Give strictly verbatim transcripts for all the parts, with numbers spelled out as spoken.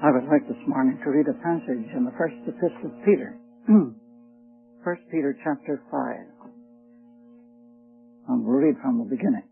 I would like this morning to read a passage in the first epistle of Peter. First Peter chapter five. And we'll read from the beginning.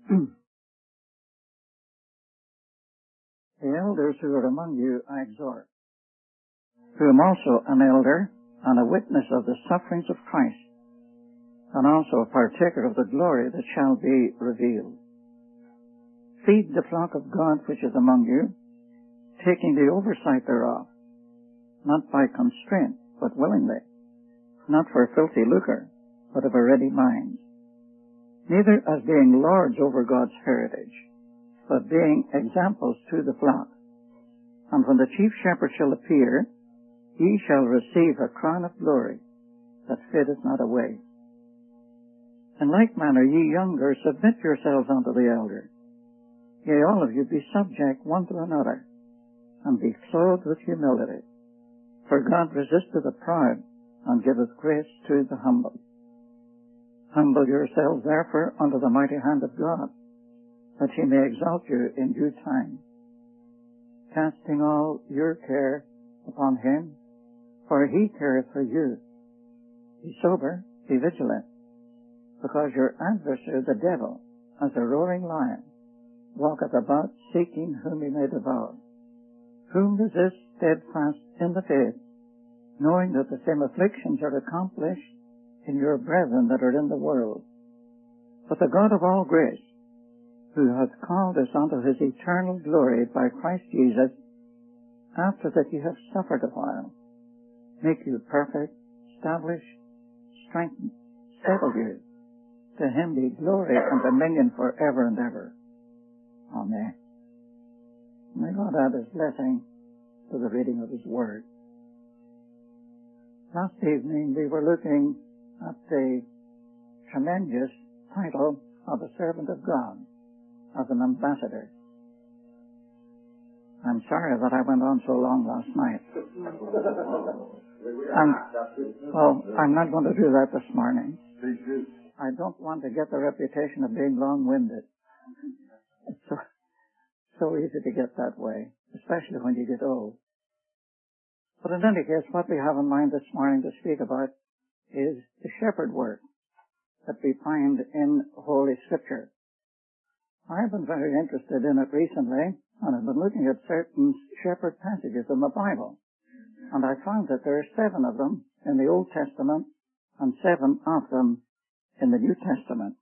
The elders who are among you I exhort, who am also an elder and a witness of the sufferings of Christ, and also a partaker of the glory that shall be revealed. Feed the flock of God which is among you, taking the oversight thereof, not by constraint, but willingly, not for filthy lucre, but of a ready mind, neither as being lords over God's heritage, but being examples to the flock. And when the chief shepherd shall appear, ye shall receive a crown of glory that fadeth not away. In like manner ye younger, submit yourselves unto the elder. Yea, all of you be subject one to another, and be clothed with humility. For God resisteth the proud, and giveth grace to the humble. Humble yourselves therefore under the mighty hand of God, that he may exalt you in due time, casting all your care upon him, for he careth for you. Be sober, be vigilant, because your adversary the devil, as a roaring lion, walketh about seeking whom he may devour. Whom resist steadfast in the faith, knowing that the same afflictions are accomplished in your brethren that are in the world. But the God of all grace, who hath called us unto his eternal glory by Christ Jesus, after that ye have suffered a while, make you perfect, establish, strengthen, settle you. To him be glory and dominion for ever and ever. Amen. May God add his blessing to the reading of his word. Last evening we were looking at the tremendous title of a servant of God as an ambassador. I'm sorry that I went on so long last night. And, well, I'm not going to do that this morning. I don't want to get the reputation of being long-winded. It's so, so easy to get that way, especially when you get old. But in any case, what we have in mind this morning to speak about is the shepherd work that we find in Holy Scripture. I've been very interested in it recently, and I've been looking at certain shepherd passages in the Bible. And I found that there are seven of them in the Old Testament and seven of them in the New Testament.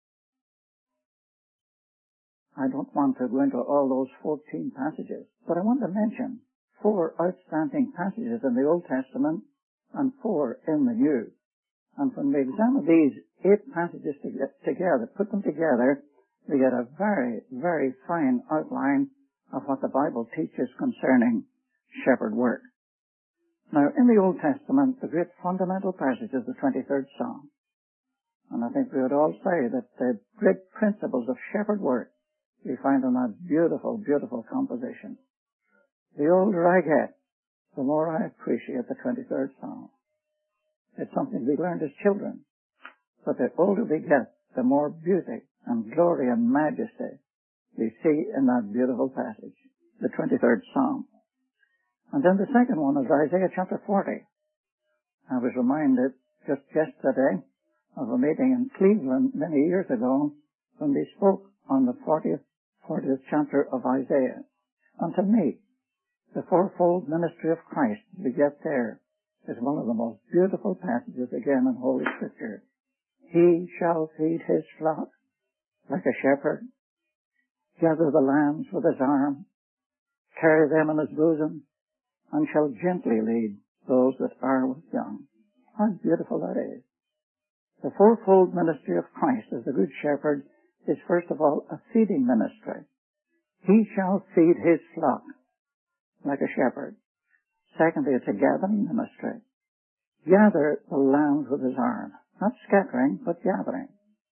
I don't want to go into all those fourteen passages, but I want to mention four outstanding passages in the Old Testament and four in the New. And when we examine these eight passages together, put them together, we get a very, very fine outline of what the Bible teaches concerning shepherd work. Now, in the Old Testament, the great fundamental passage is the twenty-third Psalm. And I think we would all say that the great principles of shepherd work we find in that beautiful, beautiful composition. The older I get, the more I appreciate the twenty-third Psalm. It's something we learned as children. But the older we get, the more beauty and glory and majesty we see in that beautiful passage, the twenty-third Psalm. And then the second one is Isaiah chapter forty. I was reminded just yesterday of a meeting in Cleveland many years ago when they spoke on the fortieth, fortieth chapter of Isaiah. And to me, the fourfold ministry of Christ we get there is one of the most beautiful passages again in Holy Scripture. He shall feed his flock like a shepherd, gather the lambs with his arm, carry them in his bosom, and shall gently lead those that are with young. How beautiful that is. The fourfold ministry of Christ as the Good Shepherd is first of all a feeding ministry. He shall feed his flock like a shepherd. Secondly, it's a gathering ministry. Gather the lambs with his arm. Not scattering, but gathering.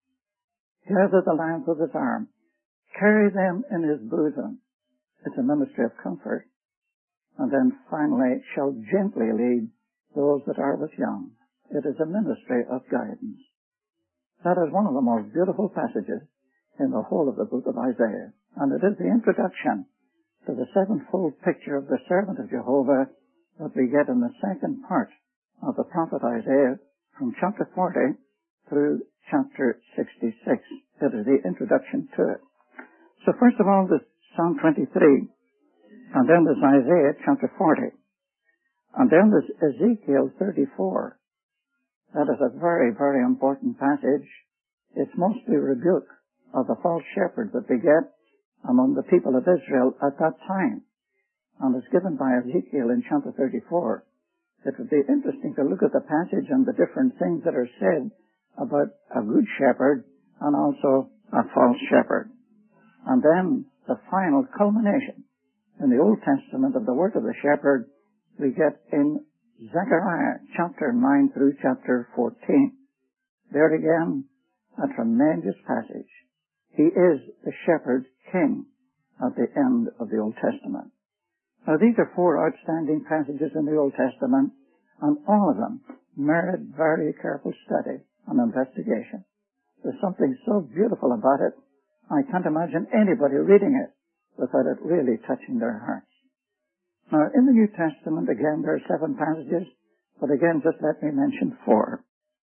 Gather the lambs with his arm. Carry them in his bosom. It's a ministry of comfort. And then finally, shall gently lead those that are with young. It is a ministry of guidance. That is one of the most beautiful passages in the whole of the book of Isaiah. And it is the introduction to the sevenfold picture of the servant of Jehovah that we get in the second part of the prophet Isaiah from chapter forty through chapter sixty-six. It is the introduction to it. So first of all, there's Psalm twenty-three, and then there's Isaiah chapter forty, and then there's Ezekiel thirty-four. That is a very, very important passage. It's mostly a rebuke of the false shepherd that we get among the people of Israel at that time, and it's given by Ezekiel in chapter thirty-four. It would be interesting to look at the passage and the different things that are said about a good shepherd and also a false shepherd. And then the final culmination in the Old Testament of the work of the shepherd we get in Zechariah chapter nine through chapter fourteen. There again, a tremendous passage. He is the shepherd king at the end of the Old Testament. Now these are four outstanding passages in the Old Testament, and all of them merit very careful study and investigation. There's something so beautiful about it, I can't imagine anybody reading it without it really touching their hearts. Now in the New Testament, again, there are seven passages, but again, just let me mention four.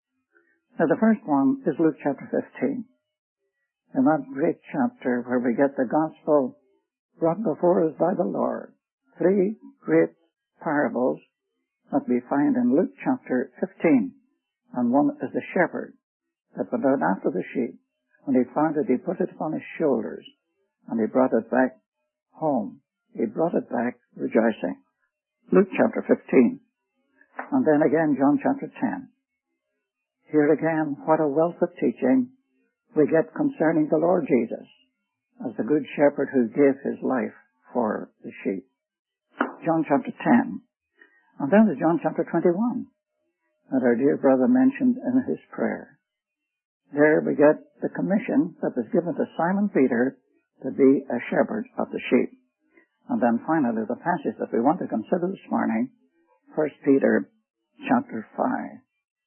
Now the first one is Luke chapter fifteen. In that great chapter where we get the gospel brought before us by the Lord, three great parables that we find in Luke chapter fifteen. And one is the shepherd that went out after the sheep. When he found it, he put it upon his shoulders, and he brought it back home. He brought it back rejoicing. Luke chapter fifteen. And then again, John chapter ten. Here again, what a wealth of teaching we get concerning the Lord Jesus as the good shepherd who gave his life for the sheep. John chapter ten. And then there's John chapter twenty-one that our dear brother mentioned in his prayer. There we get the commission that was given to Simon Peter to be a shepherd of the sheep. And then finally the passage that we want to consider this morning, First Peter chapter five.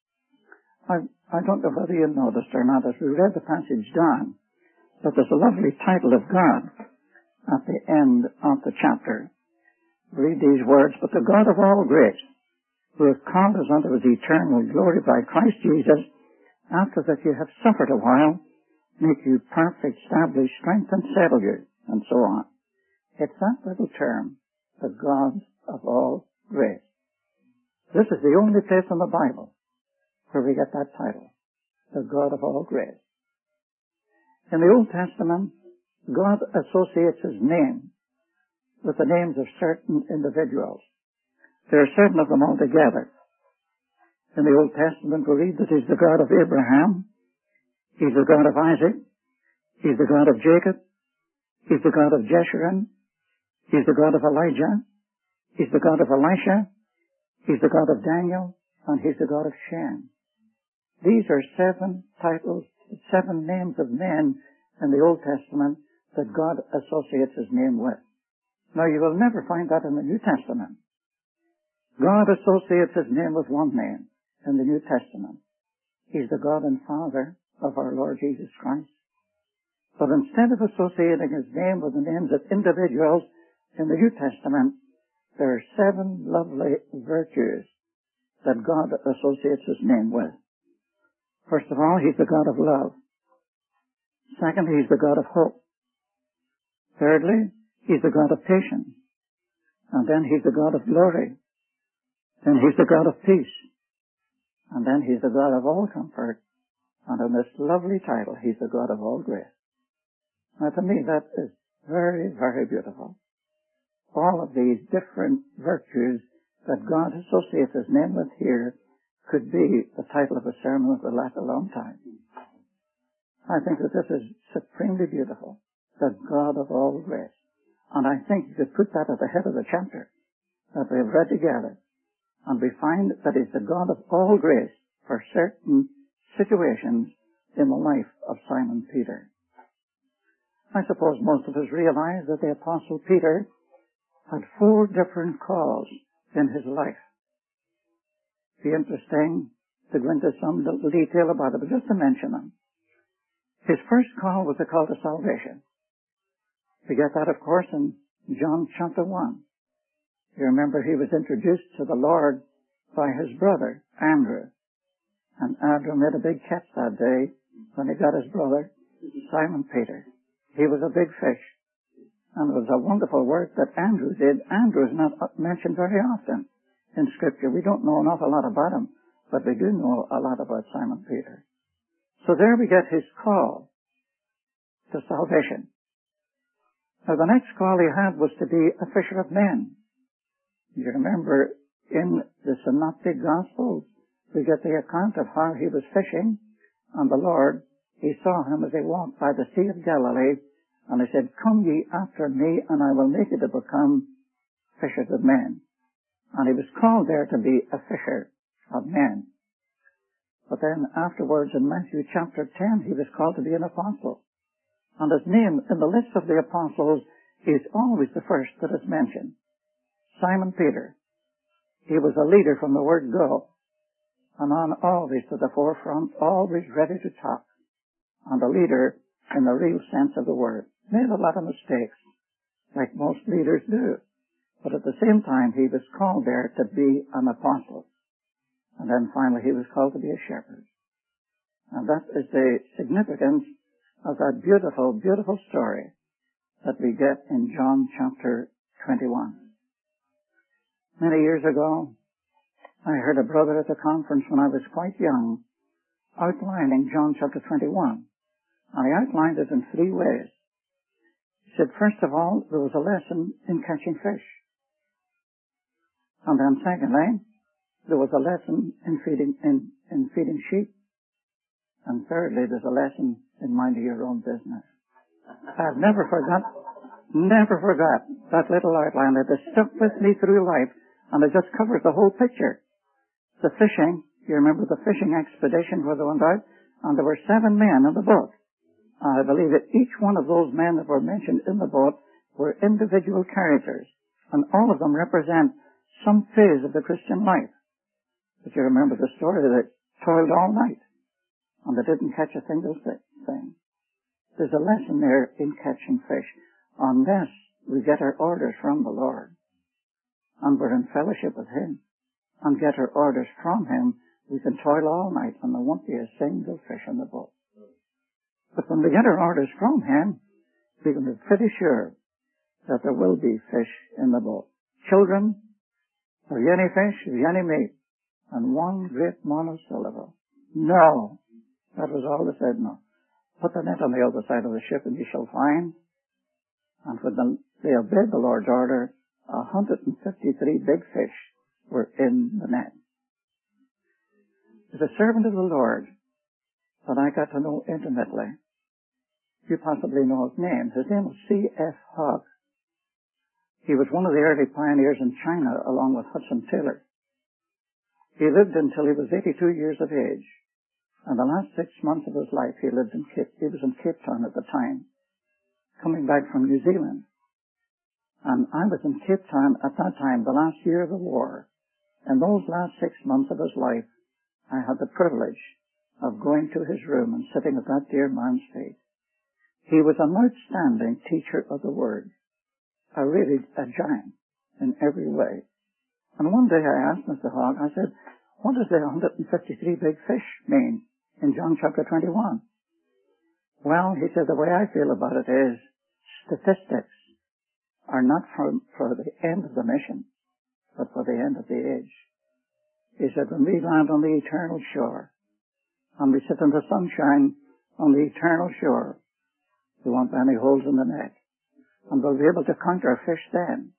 I, I don't know whether you noticed or not as we read the passage down, but there's a lovely title of God at the end of the chapter. Read these words, "But the God of all grace, who hath called us unto his eternal glory by Christ Jesus, after that you have suffered a while, make you perfect, establish, strengthen, settle you," and so on. It's that little term, the God of all grace. This is the only place in the Bible where we get that title, the God of all grace. In the Old Testament, God associates his name with the names of certain individuals. There are seven of them altogether. In the Old Testament, we read that he's the God of Abraham, he's the God of Isaac, he's the God of Jacob, he's the God of Jeshurun, he's the God of Elijah, he's the God of Elisha, he's the God of Daniel, and he's the God of Shem. These are seven titles, seven names of men in the Old Testament that God associates his name with. Now, you will never find that in the New Testament. God associates his name with one name in the New Testament. He's the God and Father of our Lord Jesus Christ. But instead of associating his name with the names of individuals in the New Testament, there are seven lovely virtues that God associates his name with. First of all, he's the God of love. Secondly, he's the God of hope. Thirdly, he's the God of patience. And then he's the God of glory. Then he's the God of peace. And then he's the God of all comfort. And in this lovely title, he's the God of all grace. Now to me, that is very, very beautiful. All of these different virtues that God associates his name with here could be the title of a sermon that will last a long time. I think that this is supremely beautiful. The God of all grace. And I think you could put that at the head of the chapter that we have read together. And we find that he's the God of all grace for certain situations in the life of Simon Peter. I suppose most of us realize that the Apostle Peter had four different calls in his life. It'd be interesting to go into some little detail about it, but just to mention them. His first call was the call to salvation. We get that, of course, in John chapter one. You remember he was introduced to the Lord by his brother, Andrew. And Andrew made a big catch that day when he got his brother, Simon Peter. He was a big fish. And it was a wonderful work that Andrew did. Andrew is not mentioned very often in Scripture. We don't know an awful lot about him, but we do know a lot about Simon Peter. So there we get his call to salvation. Now the next call he had was to be a fisher of men. You remember in the Synoptic Gospels, we get the account of how he was fishing, and the Lord, he saw him as he walked by the Sea of Galilee, and he said, "Come ye after me, and I will make you to become fishers of men." And he was called there to be a fisher of men. But then afterwards in Matthew chapter ten, he was called to be an apostle. And his name in the list of the apostles is always the first that is mentioned. Simon Peter. He was a leader from the word go, and on always to the forefront, always ready to talk, and a leader in the real sense of the word. Made a lot of mistakes, like most leaders do. But at the same time, he was called there to be an apostle. And then finally, he was called to be a shepherd. And that is the significance of that beautiful, beautiful story that we get in John chapter twenty-one. Many years ago, I heard a brother at a conference when I was quite young outlining John chapter twenty-one. And he outlined it in three ways. He said, first of all, there was a lesson in catching fish. And then secondly, there was a lesson in feeding, in, in feeding sheep. And thirdly, there's a lesson in minding your own business. I've never forgot, never forgot that little outline that has stuck with me through life, and it just covers the whole picture. The fishing, you remember the fishing expedition where they went out, and there were seven men in the boat. I believe that each one of those men that were mentioned in the boat were individual characters, and all of them represent some phase of the Christian life. But you remember the story that they toiled all night, and they didn't catch a single thing. There's a lesson there in catching fish. Unless we get our orders from the Lord, and we're in fellowship with Him, and get our orders from Him, we can toil all night, and there won't be a single fish in the boat. But when we get our orders from Him, we can be pretty sure that there will be fish in the boat. Children, are you any fish? Are you any meat? And one great monosyllable. No. That was all they said, no. Put the net on the other side of the ship and you shall find. And when the, they obeyed the Lord's order, one hundred fifty-three big fish were in the net. As a servant of the Lord that I got to know intimately, you possibly know his name. His name was C F Hogg. He was one of the early pioneers in China along with Hudson Taylor. He lived until he was eighty-two years of age. And the last six months of his life he lived in Cape, he was in Cape Town at the time, coming back from New Zealand. And I was in Cape Town at that time, the last year of the war. In those last six months of his life, I had the privilege of going to his room and sitting at that dear man's feet. He was an outstanding teacher of the Word, a really a giant in every way. And one day I asked Mister Hogg, I said, what does the one hundred fifty-three big fish mean in John chapter twenty-one? Well, he said, the way I feel about it is statistics are not for, for the end of the mission, but for the end of the age. He said, when we land on the eternal shore, and we sit in the sunshine on the eternal shore, we won't have any holes in the net, and we'll be able to count our fish then.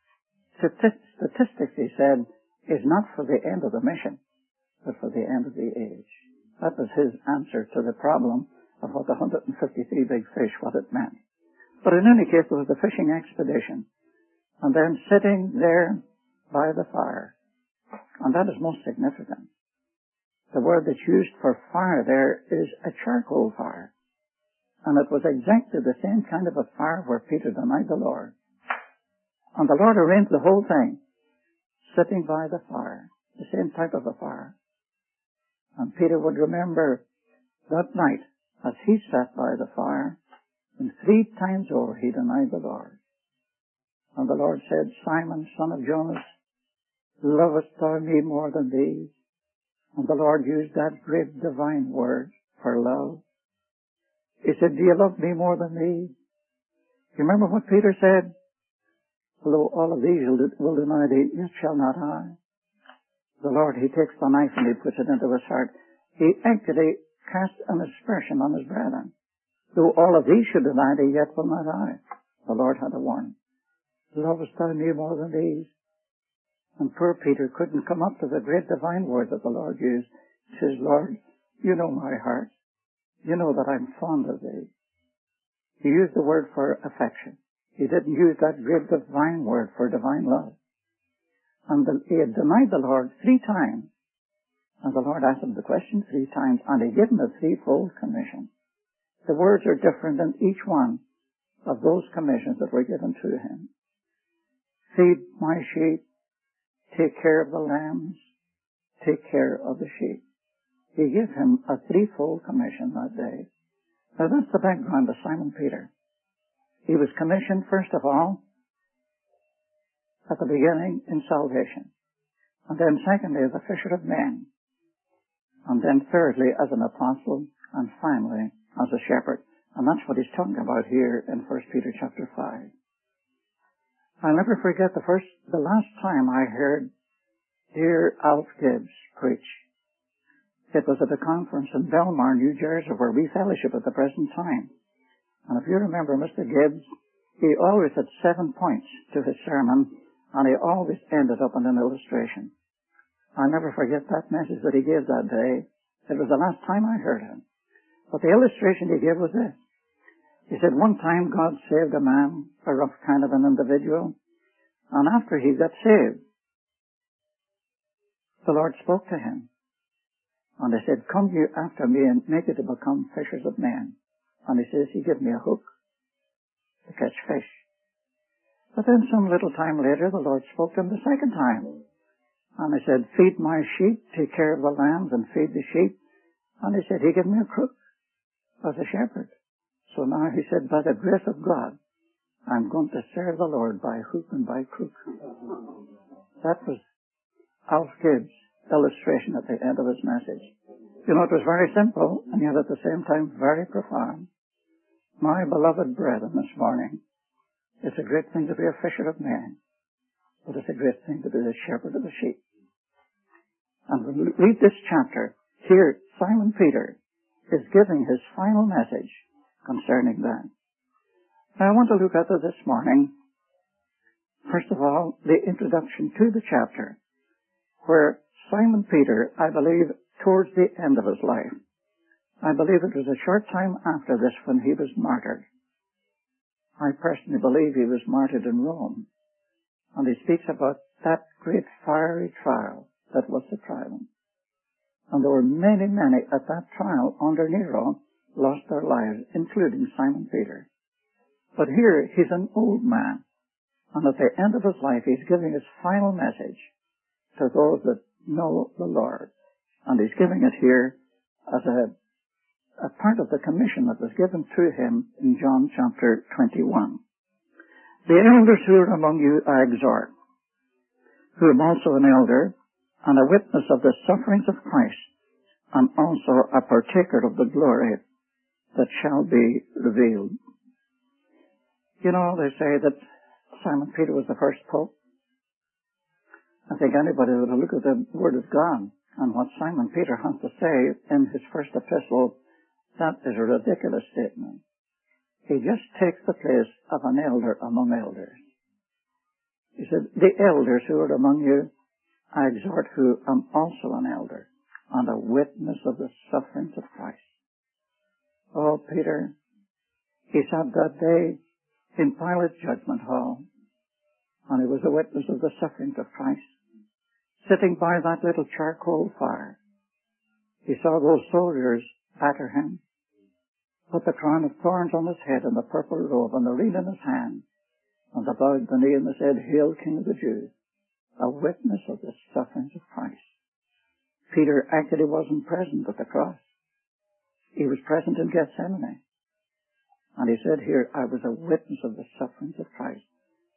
Statistics, he said, is not for the end of the mission, but for the end of the age. That was his answer to the problem of what the one hundred fifty-three big fish, what it meant. But in any case, there was the fishing expedition, and then sitting there by the fire. And that is most significant. The word that's used for fire there is a charcoal fire. And it was exactly the same kind of a fire where Peter denied the Lord. And the Lord arranged the whole thing, sitting by the fire, the same type of a fire. And Peter would remember that night as he sat by the fire, and three times over he denied the Lord. And the Lord said, Simon, son of Jonas, lovest thou me more than these? And the Lord used that great divine word for love. He said, do you love me more than these? You remember what Peter said? Although all of these will deny thee, yet shall not I. The Lord, he takes the knife and he puts it into his heart. He actually cast an aspersion on his brethren. Though all of these should deny thee, yet will not I. The Lord had a warning. Lovest thou me more than these? And poor Peter couldn't come up to the great divine word that the Lord used. He says, Lord, you know my heart. You know that I'm fond of thee. He used the word for affection. He didn't use that great divine word for divine love. And the, he had denied the Lord three times. And the Lord asked him the question three times, and he gave him a threefold commission. The words are different in each one of those commissions that were given to him. Feed my sheep, take care of the lambs, take care of the sheep. He gave him a threefold commission that day. Now that's the background of Simon Peter. He was commissioned, first of all, at the beginning in salvation. And then secondly, as a fisher of men. And then thirdly, as an apostle. And finally, as a shepherd. And that's what he's talking about here in First Peter chapter five. I'll never forget the first, the last time I heard dear Alf Gibbs preach. It was at a conference in Belmar, New Jersey, where we fellowship at the present time. And if you remember Mister Gibbs, he always had seven points to his sermon, and he always ended up in an illustration. I'll never forget that message that he gave that day. It was the last time I heard him. But the illustration he gave was this. He said, one time God saved a man, a rough kind of an individual, and after he got saved, the Lord spoke to him. And he said, come you after me and make it to become fishers of men. And he says, he gave me a hook to catch fish. But then some little time later, the Lord spoke to him the second time. And he said, feed my sheep, take care of the lambs and feed the sheep. And he said, he gave me a crook as a shepherd. So now he said, by the grace of God, I'm going to serve the Lord by hook and by crook. That was Alf Gibbs' illustration at the end of his message. You know, it was very simple, and yet at the same time very profound. My beloved brethren this morning, it's a great thing to be a fisher of men, but it's a great thing to be the shepherd of the sheep. And when we read this chapter, here Simon Peter is giving his final message concerning that. Now I want to look at it this morning. First of all, the introduction to the chapter, where Simon Peter, I believe, towards the end of his life, I believe it was a short time after this when he was martyred. I personally believe he was martyred in Rome. And he speaks about that great fiery trial that was to try him. And there were many, many at that trial under Nero lost their lives, including Simon Peter. But here he's an old man. And at the end of his life he's giving his final message to those that know the Lord. And he's giving it here as a, a part of the commission that was given to him in John chapter twenty-one. The elders who are among you I exhort, who am also an elder, and a witness of the sufferings of Christ, and also a partaker of the glory that shall be revealed. You know, they say that Simon Peter was the first pope. I think anybody would look at the Word of God and what Simon Peter has to say in his first epistle, that is a ridiculous statement. He just takes the place of an elder among elders. He said, the elders who are among you, I exhort, who am also an elder and a witness of the sufferings of Christ. Oh, Peter, he sat that day in Pilate's judgment hall, and he was a witness of the sufferings of Christ. Sitting by that little charcoal fire, he saw those soldiers batter him, put the crown of thorns on his head and the purple robe and the reed in his hand, and they bowed the knee and they said, Hail, King of the Jews, a witness of the sufferings of Christ. Peter actually wasn't present at the cross. He was present in Gethsemane. And he said here, I was a witness of the sufferings of Christ.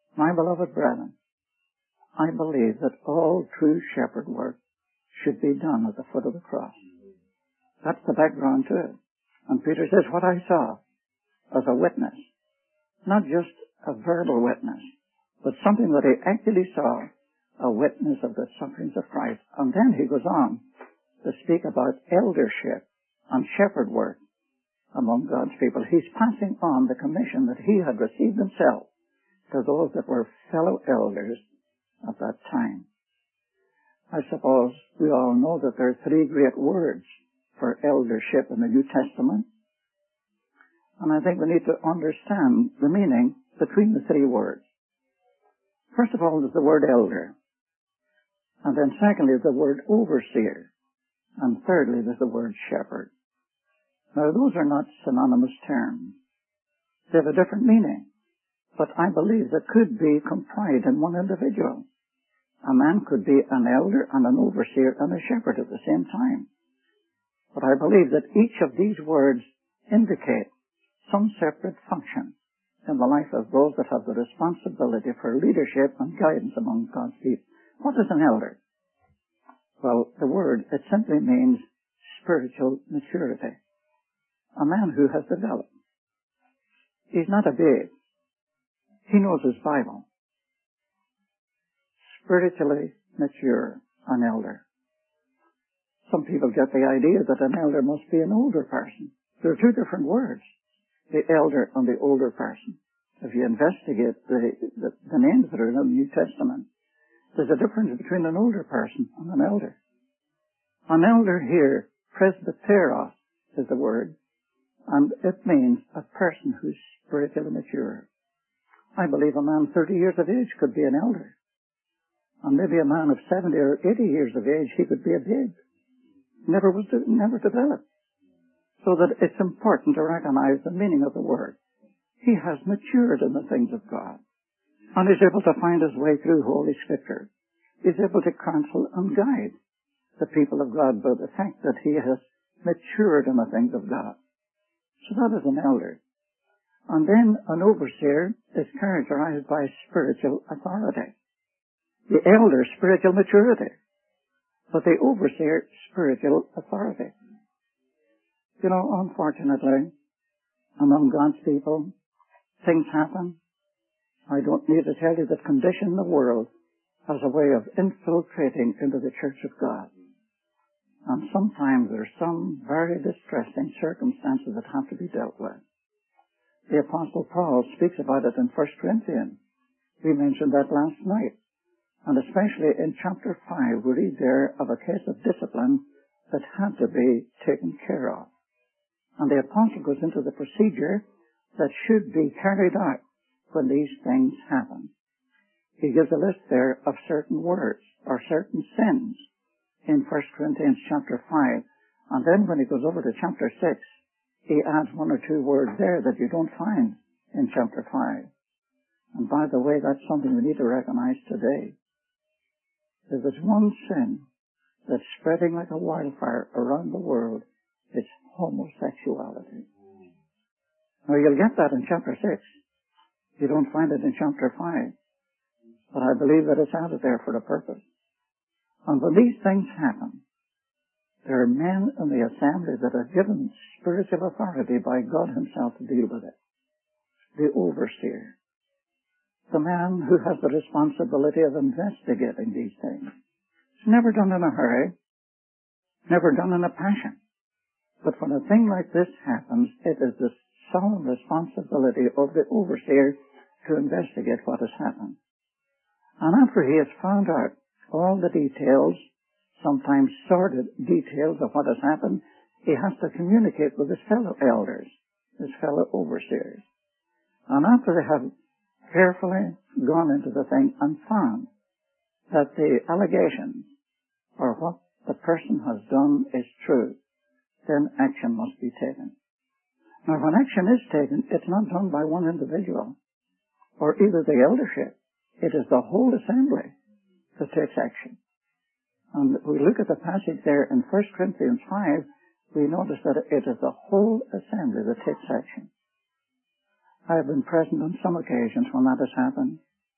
My beloved brethren, I believe that all true shepherd work should be done at the foot of the cross. That's the background to it. And Peter says, what I saw as a witness, not just a verbal witness, but something that he actually saw, a witness of the sufferings of Christ. And then he goes on to speak about eldership and shepherd work among God's people. He's passing on the commission that he had received himself to those that were fellow elders at that time. I suppose we all know that there are three great words for eldership in the New Testament. And I think we need to understand the meaning between the three words. First of all, there's the word elder. And then secondly, the word overseer. And thirdly, there's the word shepherd. Now, those are not synonymous terms. They have a different meaning. But I believe they could be comprised in one individual. A man could be an elder and an overseer and a shepherd at the same time. But I believe that each of these words indicate some separate function in the life of those that have the responsibility for leadership and guidance among God's people. What is an elder? Well, the word, it simply means spiritual maturity. A man who has developed. He's not a babe. He knows his Bible. Spiritually mature, an elder. Some people get the idea that an elder must be an older person. There are two different words, the elder and the older person. If you investigate the, the, the names that are in the New Testament, there's a difference between an older person and an elder. An elder here, presbyteros is the word, and it means a person who's spiritually mature. I believe a man thirty years of age could be an elder. And maybe a man of seventy or eighty years of age, he could be a babe. Never was, de- never developed. So that it's important to recognize the meaning of the word. He has matured in the things of God. And is able to find his way through Holy Scripture. He's able to counsel and guide the people of God by the fact that he has matured in the things of God. So that is an elder. And then an overseer is characterized by spiritual authority. The elder, spiritual maturity. But the overseer, spiritual authority. You know, unfortunately, among God's people, things happen. I don't need to tell you that condition in the world has a way of infiltrating into the church of God. And sometimes there's some very distressing circumstances that have to be dealt with. The Apostle Paul speaks about it in First Corinthians. We mentioned that last night. And especially in chapter five, we read there of a case of discipline that had to be taken care of. And the Apostle goes into the procedure that should be carried out when these things happen. He gives a list there of certain words or certain sins in First Corinthians chapter five. And then when he goes over to chapter six, he adds one or two words there that you don't find in chapter five. And by the way, that's something we need to recognize today. If there's one sin that's spreading like a wildfire around the world, it's homosexuality. Now you'll get that in chapter six. You don't find it in chapter five. But I believe that it's added there for a purpose. And when these things happen, there are men in the assembly that are given spiritual authority by God himself to deal with it. The overseer. The man who has the responsibility of investigating these things. It's never done in a hurry. Never done in a passion. But when a thing like this happens, it is the solemn responsibility of the overseer to investigate what has happened. And after he has found out all the details, sometimes sordid details of what has happened, he has to communicate with his fellow elders, his fellow overseers. And after they have carefully gone into the thing and found that the allegations or what the person has done is true, then action must be taken. Now, when action is taken, it's not done by one individual or either the eldership. It is the whole assembly that takes action. And we look at the passage there in First Corinthians five, we notice that it is the whole assembly that takes action. I have been present on some occasions when that has happened.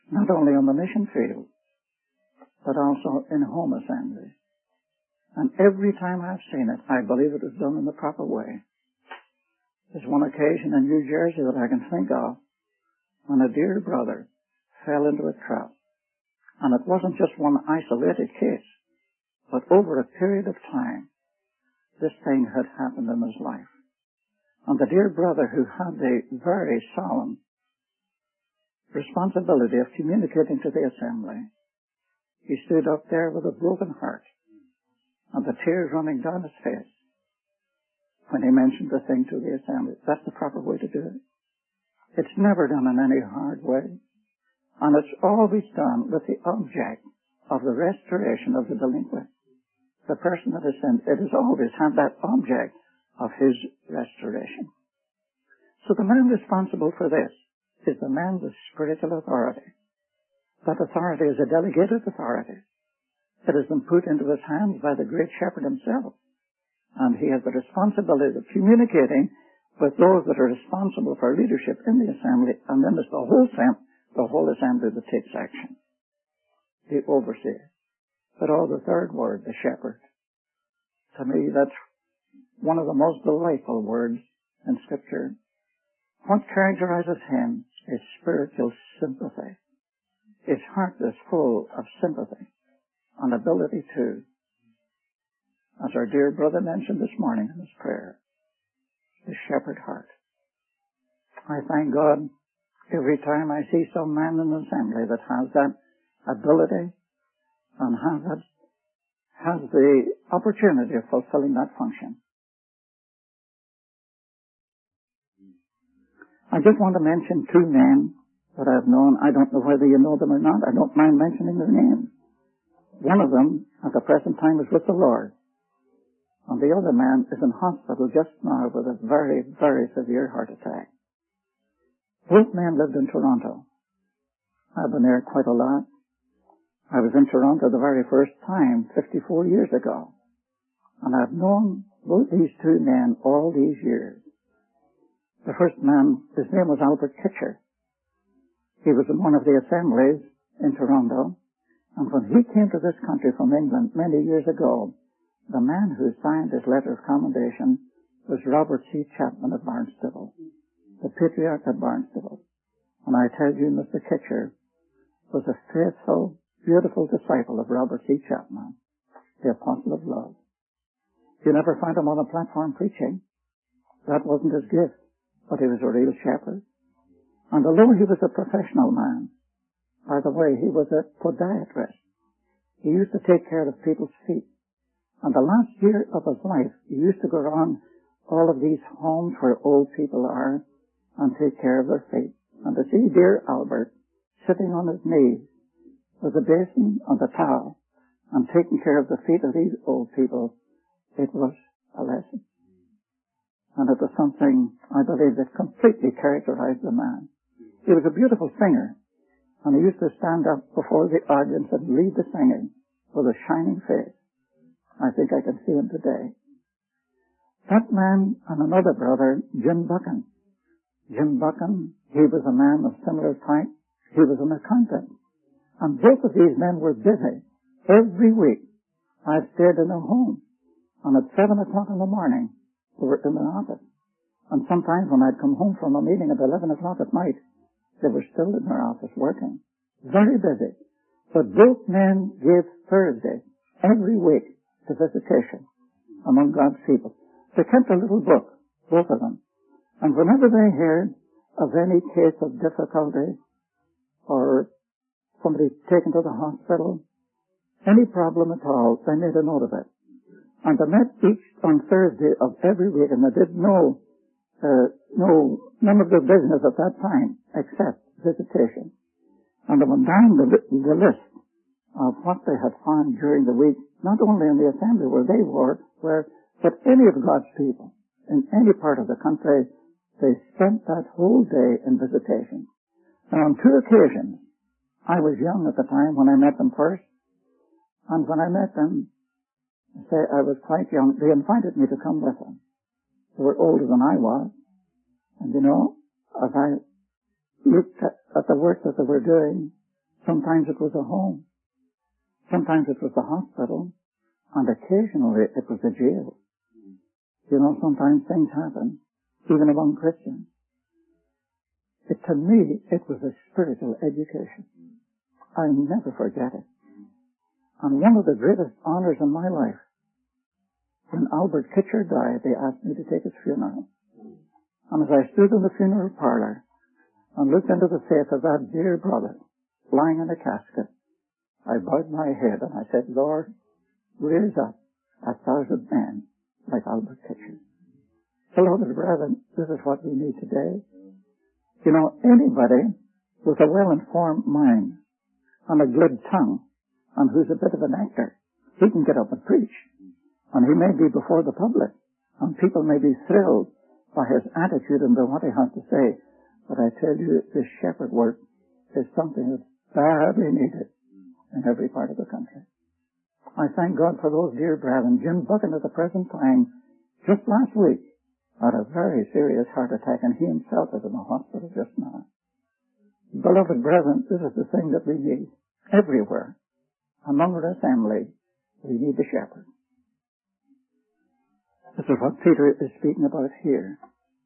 not only on the mission field, but also in home assemblies. And every time I've seen it, I believe it was done in the proper way. There's one occasion in New Jersey that I can think of when a dear brother fell into a trap. And it wasn't just one isolated case, but over a period of time, this thing had happened in his life. And the dear brother who had the very solemn responsibility of communicating to the assembly, he stood up there with a broken heart and the tears running down his face when he mentioned the thing to the assembly. That's the proper way to do it. It's never done in any hard way. And it's always done with the object of the restoration of the delinquent. The person that has sinned, it has always had that object of his restoration. So the man responsible for this is the man with spiritual authority. That authority is a delegated authority. It has been put into his hands by the great shepherd himself. And he has the responsibility of communicating with those that are responsible for leadership in the assembly, and then it's the whole assembly, the whole assembly that takes action. The overseer. But oh, the third word, the shepherd. To me, that's one of the most delightful words in Scripture. What characterizes him is spiritual sympathy. His heart is full of sympathy and ability to, as our dear brother mentioned this morning in his prayer, the shepherd heart. I thank God every time I see some man in the assembly that has that ability and has, that, has the opportunity of fulfilling that function. I just want to mention two men that I've known. I don't know whether you know them or not. I don't mind mentioning their names. One of them, at the present time, is with the Lord. And the other man is in hospital just now with a very, very severe heart attack. Both men lived in Toronto. I've been there quite a lot. I was in Toronto the very first time, fifty-four years ago. And I've known both these two men all these years. The first man, his name was Albert Kitcher. He was in one of the assemblies in Toronto. And when he came to this country from England many years ago, the man who signed his letter of commendation was Robert C. Chapman of Barnstable, the patriarch of Barnstable. And I tell you, Mister Kitcher was a faithful, beautiful disciple of Robert C. Chapman, the apostle of love. You never find him on a platform preaching. That wasn't his gift, but he was a real shepherd. And although he was a professional man, by the way, he was a podiatrist. He used to take care of people's feet. And the last year of his life, he used to go around all of these homes where old people are and take care of their feet. And to see dear Albert sitting on his knees with a basin and a towel and taking care of the feet of these old people, it was a lesson. And it was something, I believe, that completely characterized the man. He was a beautiful singer, and he used to stand up before the audience and lead the singing with a shining face. I think I can see him today. That man and another brother, Jim Buchan. Jim Buchan, he was a man of similar type. He was an accountant. And both of these men were busy. Every week, I stayed in their home. And at seven o'clock in the morning, they were in their office. And sometimes when I'd come home from a meeting at eleven o'clock at night, they were still in their office working. Very busy. But both men gave Thursday, every week, to visitation among God's people. They kept a little book, both of them. And whenever they heard of any case of difficulty or somebody taken to the hospital, any problem at all, they made a note of it. And they met each on Thursday of every week, and they did no, uh, no, none of their business at that time except visitation. And they went down the, the list of what they had found during the week, not only in the assembly where they were, where, but any of God's people in any part of the country, they spent that whole day in visitation. And on two occasions, I was young at the time when I met them first, and when I met them, say I was quite young, they invited me to come with them. They were older than I was, and you know, as I looked at, at the work that they were doing, Sometimes it was a home. Sometimes it was a hospital. And occasionally it was a jail. You know, sometimes things happen, even among Christians. It, to me, it was a spiritual education. I'll never forget it. And one of the greatest honors in my life, when Albert Kitcher died, they asked me to take his funeral. And as I stood in the funeral parlor and looked into the face of that dear brother lying in a casket, I bowed my head and I said, Lord, raise up a thousand men like Albert Kitcher. Beloved brethren, this is what we need today. You know, anybody with a well-informed mind and a glib tongue and who's a bit of an actor, he can get up and preach. And he may be before the public, and people may be thrilled by his attitude and by what he has to say. But I tell you, this shepherd work is something that's badly needed in every part of the country. I thank God for those dear brethren. Jim Buchan at the present time, just last week, had a very serious heart attack, and he himself is in the hospital just now. Beloved brethren, this is the thing that we need everywhere. Among our assembly, we need the shepherd. This is what Peter is speaking about here.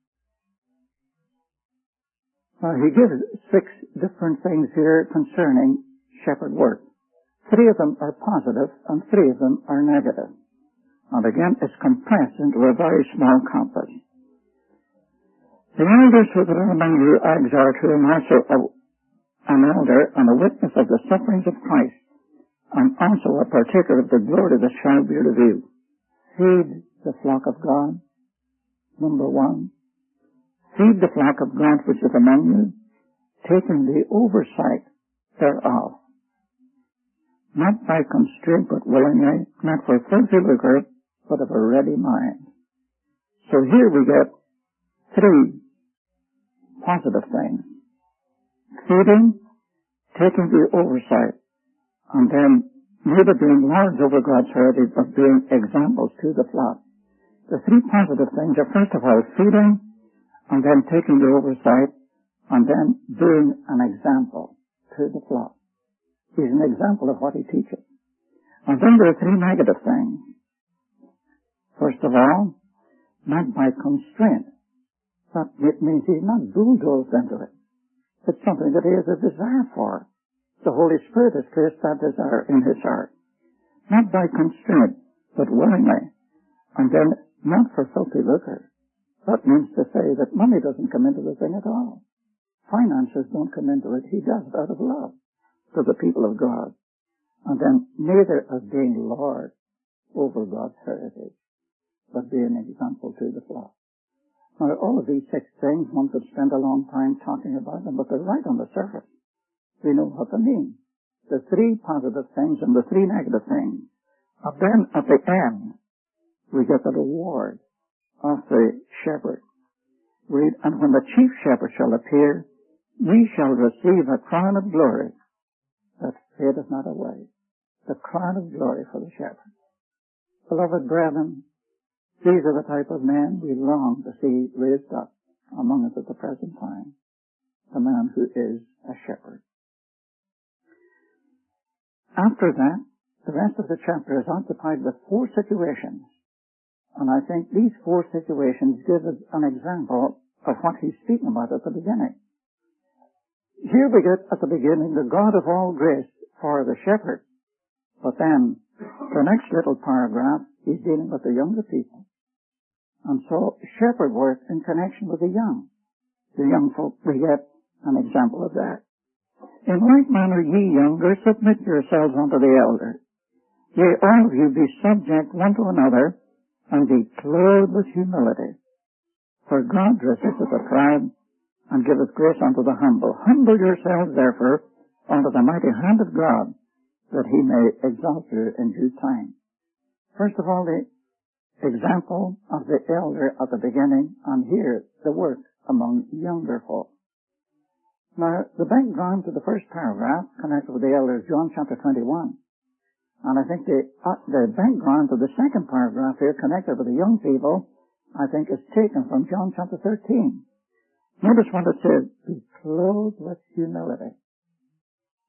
Now, he gives six different things here concerning shepherd work. Three of them are positive, and three of them are negative. And again, it's compressed into a very small compass. The elders who are among you I exhort, who am also a, an elder and a witness of the sufferings of Christ, and also a partaker of the glory that shall be revealed. Feed the flock of God, number one. Feed the flock of God which is among you, taking the oversight thereof. Not by constraint, but willingly, not for filthy lucre, but of a ready mind. So here we get three positive things. Feeding, taking the oversight, and then neither being lords over God's heritage, but being examples to the flock. The three positive things are, first of all, feeding, and then taking the oversight, and then being an example to the flock. He's an example of what he teaches. And then there are three negative things. First of all, not by constraint. That means he's not bulldozed into it. It's something that he has a desire for. The Holy Spirit has placed that desire in his heart. Not by constraint, but willingly. And then not for filthy lucre. That means to say that money doesn't come into the thing at all. Finances don't come into it. He does it out of love to the people of God. And then neither as being Lord over God's heritage, but being an example to the flock. Now, all of these six things, one could spend a long time talking about them, but they're right on the surface. We know what they mean. The three positive things and the three negative things. And then at the end, we get the reward of the shepherd. Read, and when the chief shepherd shall appear, ye shall receive a crown of glory that fadeth not away. The crown of glory for the shepherd. Beloved brethren, these are the type of men we long to see raised up among us at the present time. The man who is a shepherd. After that, the rest of the chapter is occupied with four situations. And I think these four situations give us an example of what he's speaking about at the beginning. Here we get at the beginning the God of all grace for the shepherd. But then, the next little paragraph, he's dealing with the younger people. And so, shepherd work in connection with the young. The young folk, we get an example of that. In like manner, ye younger, submit yourselves unto the elder. Yea, all of you be subject one to another, and be clothed with humility. For God resisteth the proud, and giveth grace unto the humble. Humble yourselves, therefore, under the mighty hand of God, that he may exalt you in due time. First of all, the example of the elder at the beginning, and here the work among younger folk. Now, the background to the first paragraph connected with the elder is John chapter twenty-one. And I think the, uh, the background to the second paragraph here connected with the young people, I think is taken from John chapter thirteen. Notice what it says, be clothed with humility.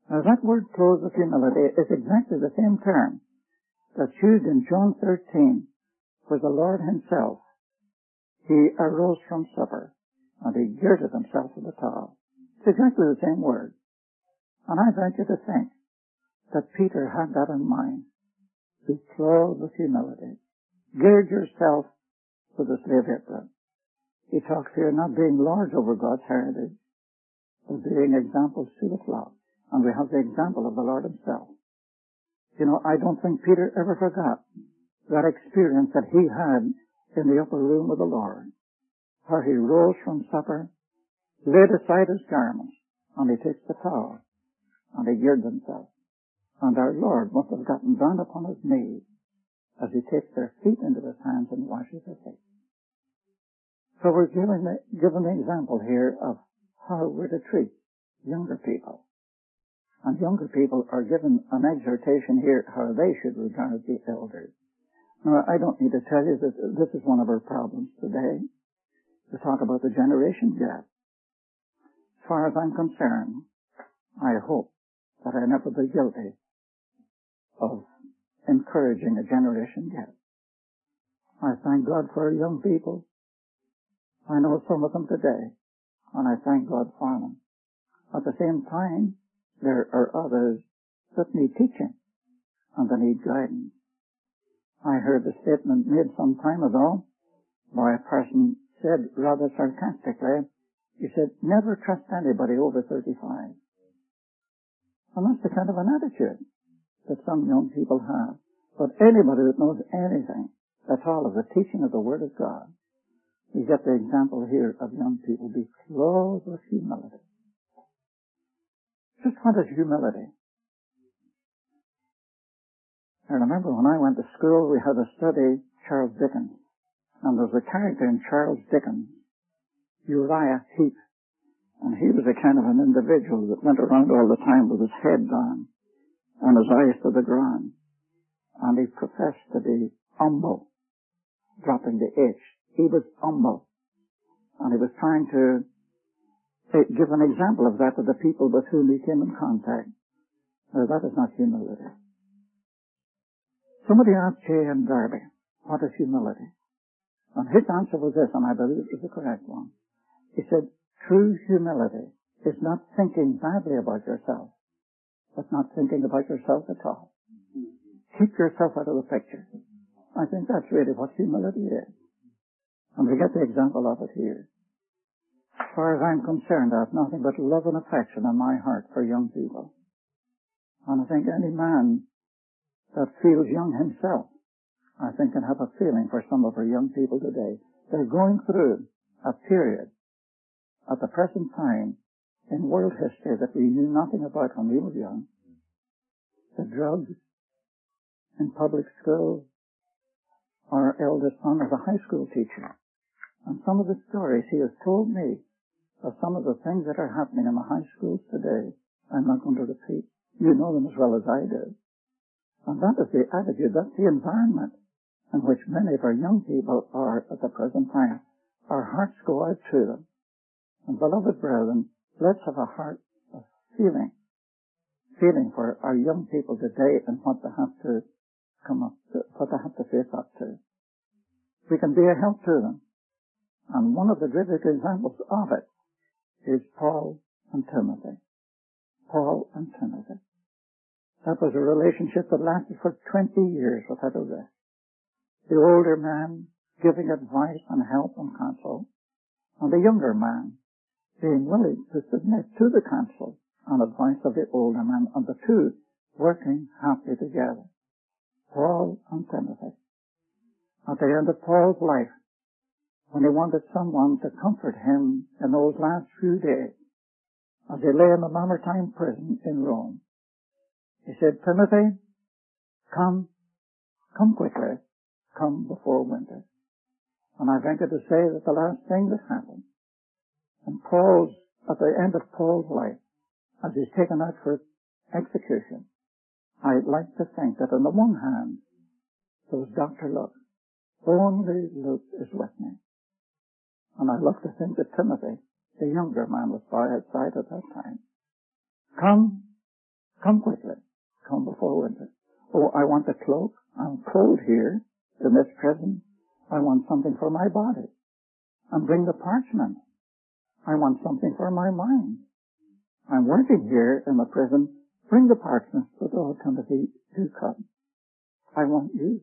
Now that word clothed with humility is exactly the same term that's used in John thirteen, where the Lord himself, he arose from supper, and he girded himself with a towel. It's exactly the same word. And I'd like you to think that Peter had that in mind. Be clothed with humility. Gird yourself with the slave apron. He talks here not being lords over God's heritage, but being examples to the flock. And we have the example of the Lord himself. You know, I don't think Peter ever forgot that experience that he had in the upper room of the Lord, where he rose from supper, laid aside his garments, and he takes the towel, and he girds himself. And our Lord must have gotten down upon his knees as he takes their feet into his hands and washes their feet. So we're given the, given the example here of how we're to treat younger people. And younger people are given an exhortation here how they should regard the elders. Now, I don't need to tell you that this is one of our problems today, to talk about the generation gap. As far as I'm concerned, I hope that I never be guilty of encouraging a generation gap. I thank God for young people. I know some of them today, and I thank God for them. At the same time, there are others that need teaching, and they need guidance. I heard the statement made some time ago by a person said rather sarcastically, he said, never trust anybody over thirty-five. And that's the kind of an attitude that some young people have. But anybody that knows anything at all of the teaching of the Word of God, you get the example here of young people be clothed with humility. Just what is humility? I remember when I went to school, we had to study Charles Dickens. And there was a character in Charles Dickens, Uriah Heep. And he was a kind of an individual that went around all the time with his head down and his eyes to the ground. And he professed to be humble, dropping the H. He was humble. And he was trying to give an example of that to the people with whom he came in contact. Now, that is not humility. Somebody asked J M Darby, what is humility? And his answer was this, and I believe it was the correct one. He said, true humility is not thinking badly about yourself, but not thinking about yourself at all. Keep yourself out of the picture. I think that's really what humility is. And we get the example of it here. As far as I'm concerned, I have nothing but love and affection in my heart for young people. And I think any man that feels young himself, I think can have a feeling for some of our young people today. They're going through a period at the present time in world history that we knew nothing about when we were young. The drugs in public schools. Our eldest son is a high school teacher. And some of the stories he has told me of some of the things that are happening in the high schools today, I'm not going to repeat. You know them as well as I do. And that is the attitude, that's the environment in which many of our young people are at the present time. Our hearts go out to them. And beloved brethren, let's have a heart of feeling, feeling for our young people today and what they have to come up to, what they have to face up to. We can be a help to them. And one of the greatest examples of it is Paul and Timothy. Paul and Timothy. That was a relationship that lasted for twenty years without a rest. The older man giving advice and help and counsel, and the younger man being willing to submit to the counsel and advice of the older man, and the two working happily together. Paul and Timothy. At the end of Paul's life, when he wanted someone to comfort him in those last few days, as he lay in the Mamertine prison in Rome, he said, Timothy, come, come quickly, come before winter. And I venture to say that the last thing that happened, and Paul's, at the end of Paul's life, as he's taken out for execution, I'd like to think that on the one hand, there was Doctor Luke. Only Luke is with me. And I love to think that Timothy, the younger man, was by his side at that time. Come, Come quickly. Come before winter. Oh, I want a cloak. I'm cold here in this prison. I want something for my body. And bring the parchment. I want something for my mind. I'm working here in the prison. Bring the parchment so that Timothy do come. I want you.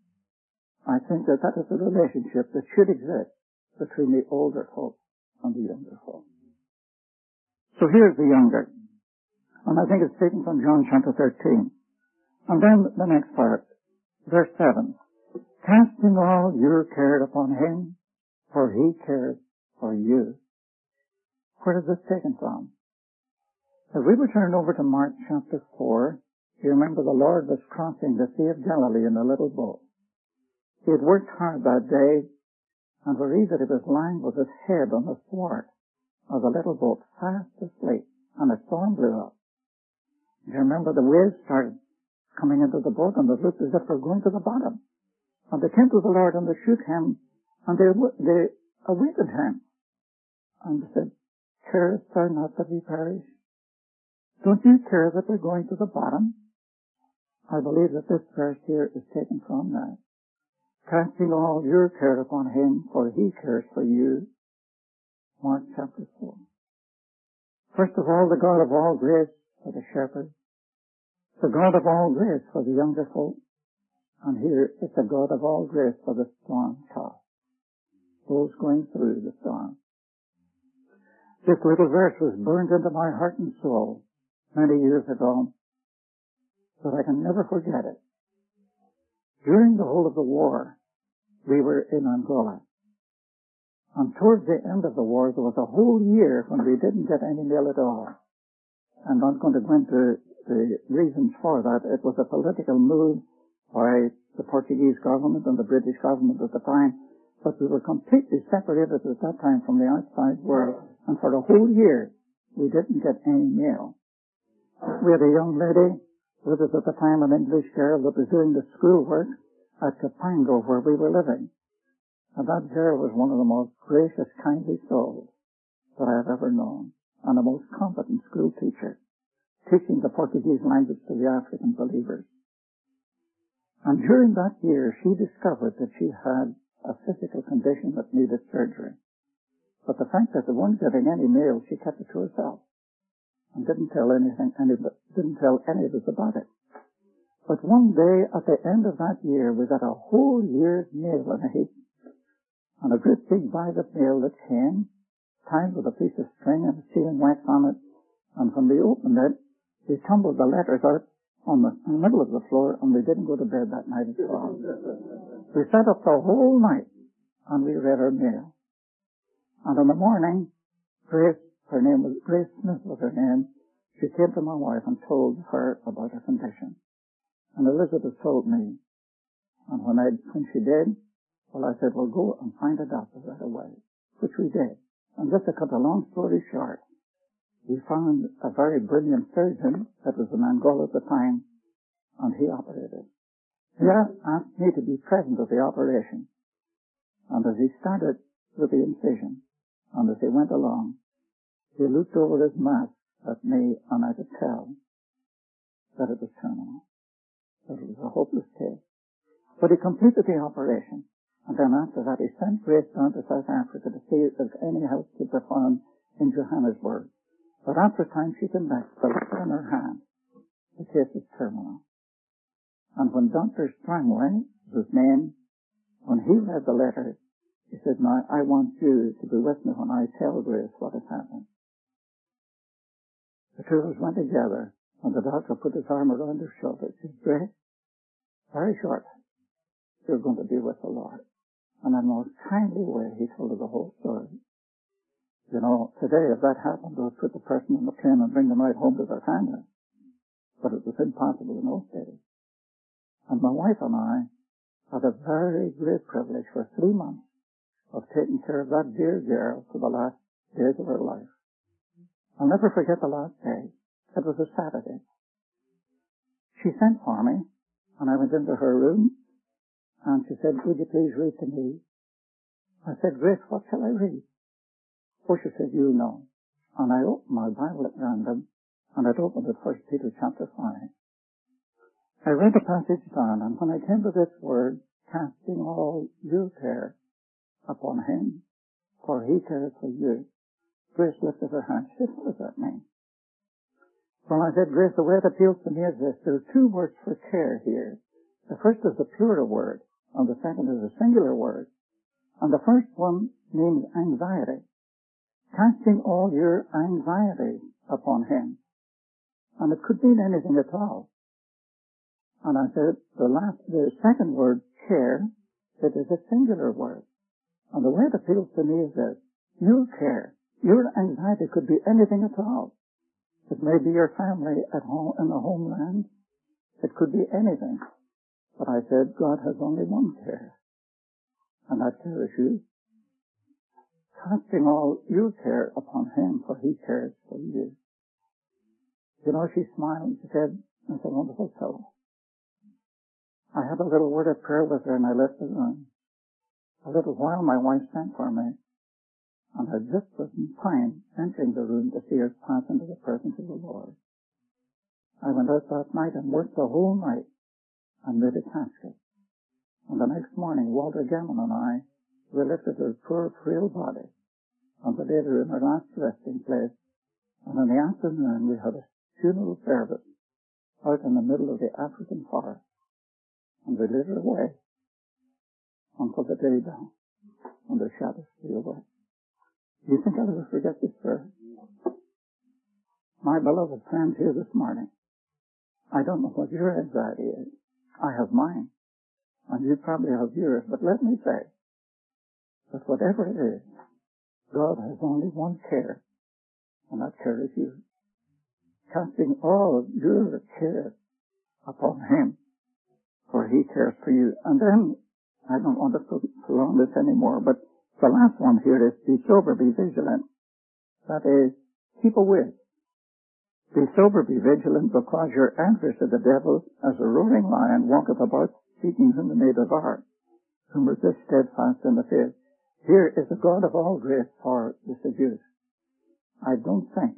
I think that that is a relationship that should exist between the older folk and the younger folk. So here's the younger. And I think it's taken from John chapter thirteen. And then the next part, verse seven. Casting all your care upon him, for he cares for you. Where is this taken from? If we were turned over to Mark chapter four, you remember the Lord was crossing the Sea of Galilee in a little boat. He had worked hard that day, and we read that he was lying with his head on the thwart of the little boat, fast asleep, and a storm blew up. Do you remember the waves started coming into the boat, and it looked as if they were going to the bottom. And they came to the Lord, and they shook him, and they, they awaited him. And they said, Carest thou not that we perish? Don't you care that we're going to the bottom? I believe that this verse here is taken from that. Casting all your care upon him, for he cares for you. Mark chapter four. First of all, the God of all grace for the shepherd. The God of all grace for the younger folk. And here it's the God of all grace for the storm tossed. Those going through the storm. This little verse was burned into my heart and soul many years ago, but I can never forget it. During the whole of the war, we were in Angola. And towards the end of the war, there was a whole year when we didn't get any mail at all. I'm not going to go into the reasons for that. It was a political move by the Portuguese government and the British government at the time, but we were completely separated at that time from the outside world, and for a whole year, we didn't get any mail. We had a young lady with us at the time, an English girl that was doing the schoolwork at Kapango where we were living. And that girl was one of the most gracious, kindly souls that I have ever known, and a most competent school teacher, teaching the Portuguese language to the African believers. And during that year, she discovered that she had a physical condition that needed surgery. But the fact that they weren't getting any mail, she kept it to herself and didn't tell anything, any, didn't tell any of us about it. But one day, at the end of that year, we got a whole year's mail in a heap, and a great big bag of mail that came, tied with a piece of string and sealing wax on it, and when we opened it, we tumbled the letters out on the, in the middle of the floor, and we didn't go to bed that night at all. We sat up the whole night, and we read our mail. And in the morning, Grace, her name was Grace Smith was her name, she came to my wife and told her about her condition. And Elizabeth told me. And when I, when she did, well, I said, well, go and find a doctor right away, which we did. And just to cut a long story short, we found a very brilliant surgeon that was in Angola at the time, and he operated. He asked me to be present at the operation. And as he started with the incision, and as he went along, he looked over his mask at me, and I could tell that it was terminal, that it was a hopeless case. But he completed the operation, and then after that he sent Grace down to South Africa to see if any help could be found in Johannesburg. But after a time she came back with a letter in her hand. The case was terminal. And when Doctor Strangway, his name, when he read the letter, he said, now I want you to be with me when I tell Grace what has happened. The two of us went together, and the doctor put his arm around her shoulder. He said, Grace, very short, you're going to be with the Lord. And in the most kindly way, he told her the whole story. You know, today, if that happened, they would put the person on the plane and bring them right home to their family. But it was impossible in those days. And my wife and I had a very great privilege for three months of taking care of that dear girl for the last days of her life. I'll never forget the last day. It was a Saturday. She sent for me, and I went into her room, and she said, would you please read to me? I said, Grace, what shall I read? Oh, she said, you know. And I opened my Bible at random, And I'd opened at First Peter chapter five. I read the passage down, and when I came to this word, casting all your care upon him, for he cares for you, Grace lifted her hand. She said, what does that mean? Well, I said, Grace, the way it appeals to me is this. There are two words for care here. The first is the plural word, and the second is a singular word. And the first one means anxiety. Casting all your anxiety upon him. And it could mean anything at all. And I said, the last, the second word, care, it is a singular word. And the way it appeals to me is this. Your care, your anxiety could be anything at all. It may be your family at home, in the homeland. It could be anything. But I said, God has only one care. And that care is you. Casting all your care upon him, for he cares for you. You know, she smiled and she said, that's a wonderful fellow. I had a little word of prayer with her and I left the room. A little while my wife sent for me, and I just was in time entering the room to see her pass into the presence of the Lord. I went out that night and worked the whole night and made a casket. And the next morning, Walter Gammon and I, we lifted her poor, frail body and we laid her in her last resting place. And in the afternoon, we had a funeral service out in the middle of the African forest. And we lit her away until the day dawned, and the shadows flew away. Do you think I'll ever forget this story? My beloved friends here this morning, I don't know what your anxiety is. I have mine, and you probably have yours, but let me say that whatever it is, God has only one care, and that care is you. Casting all your care upon him, for he cares for you. And then, I don't want to prolong this anymore, but the last one here is be sober, be vigilant. That is, keep awake. Be sober, be vigilant, because your adversary, the devil, as a roaring lion, walketh about, seeking whom he may devour, whom resist steadfast in the faith. Here is the God of all grace for the seduced. I don't think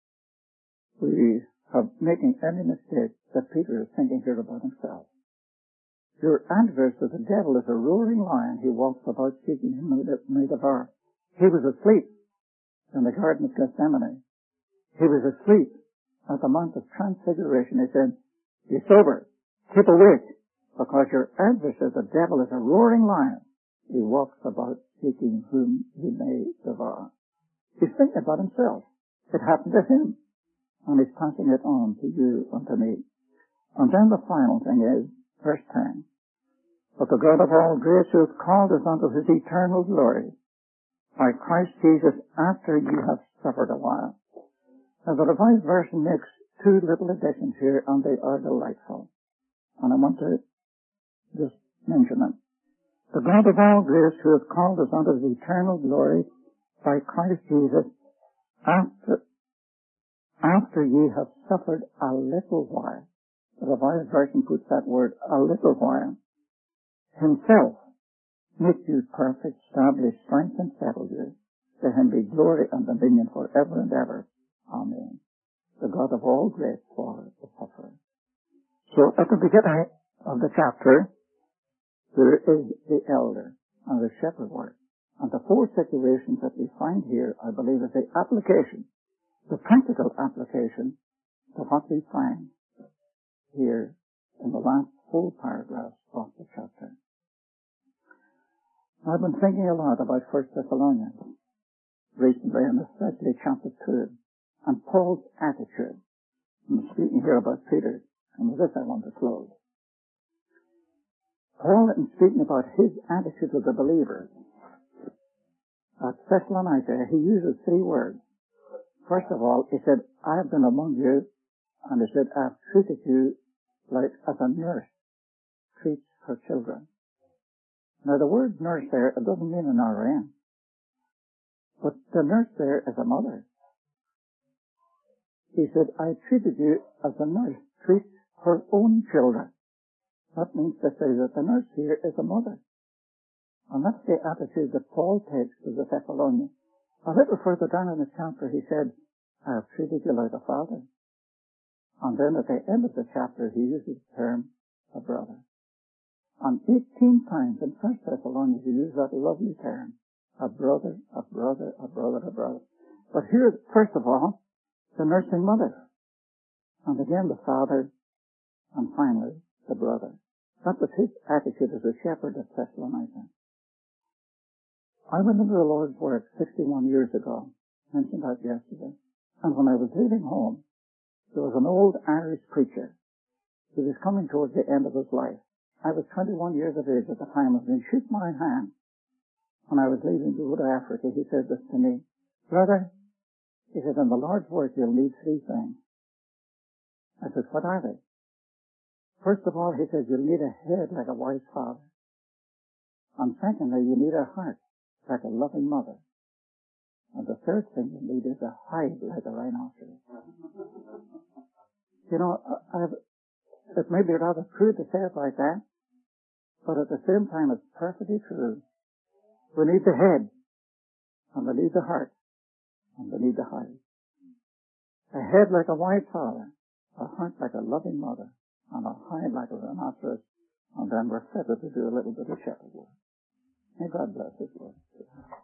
we are making any mistake that Peter is thinking here about himself. Your adversary, the devil, is a roaring lion. He walks about seeking whom he may devour. He was asleep in the Garden of Gethsemane. He was asleep at the Mount of Transfiguration. He said, be sober, keep awake, because your adversary, the devil, is a roaring lion. He walks about seeking whom he may devour. He's thinking about himself. It happened to him. And he's passing it on to you and to me. And then the final thing is, verse ten. But the God of all grace, who hath called us unto his eternal glory, by Christ Jesus, after ye have suffered a while. Now the Revised Version makes two little additions here, and they are delightful. And I want to just mention them. The God of all grace, who hath called us unto his eternal glory, by Christ Jesus, after, after ye have suffered a little while. The Revised Version puts that word, a little while. Himself make you perfect, establish, strengthen, settle you. To him be glory and dominion forever and ever. Amen. The God of all grace for the sufferer. So at the beginning of the chapter, there is the elder and the shepherd word. And the four situations that we find here, I believe, is the application, the practical application to what we find here in the last four paragraphs of the chapter. I've been thinking a lot about First Thessalonians recently, and especially chapter two, and Paul's attitude. I'm speaking here about Peter, and with this I want to close. Paul, in speaking about his attitude to the believers at Thessalonica, he uses three words. First of all, he said, I have been among you, and he said, I have treated you like as a nurse treats her children. Now the word nurse there, it doesn't mean an R N. But the nurse there is a mother. He said, I treated you as a nurse treats her own children. That means to say that the nurse here is a mother. And that's the attitude that Paul takes to the Thessalonians. A little further down in the chapter he said, I have treated you like a father. And then at the end of the chapter, he uses the term a brother. And eighteen times in First Thessalonians, he uses that lovely term, a brother, a brother, a brother, a brother. But here, first of all, the nursing mother. And again, the father, and finally, the brother. That was his attitude as a shepherd at Thessalonica. I went into the Lord's work sixty-one years ago. Mentioned that yesterday. And when I was leaving home, there was an old Irish preacher. He was coming towards the end of his life. I was twenty-one years of age at the time. Of him shook my hand. When I was leaving to go to Africa, he said this to me, "Brother," he said, "in the Lord's work you'll need three things." I said, "What are they?" First of all, he said, "You'll need a head like a wise father. And secondly, you need a heart like a loving mother. And the third thing you need is a hide like a rhinoceros." You know, I've, it may be rather crude to say it like that, but at the same time it's perfectly true. We need the head, and we need the heart, and we need the hide. A head like a wise father, a heart like a loving mother, and a hide like a rhinoceros, and then we're fitted to do a little bit of shepherd work. May God bless His word.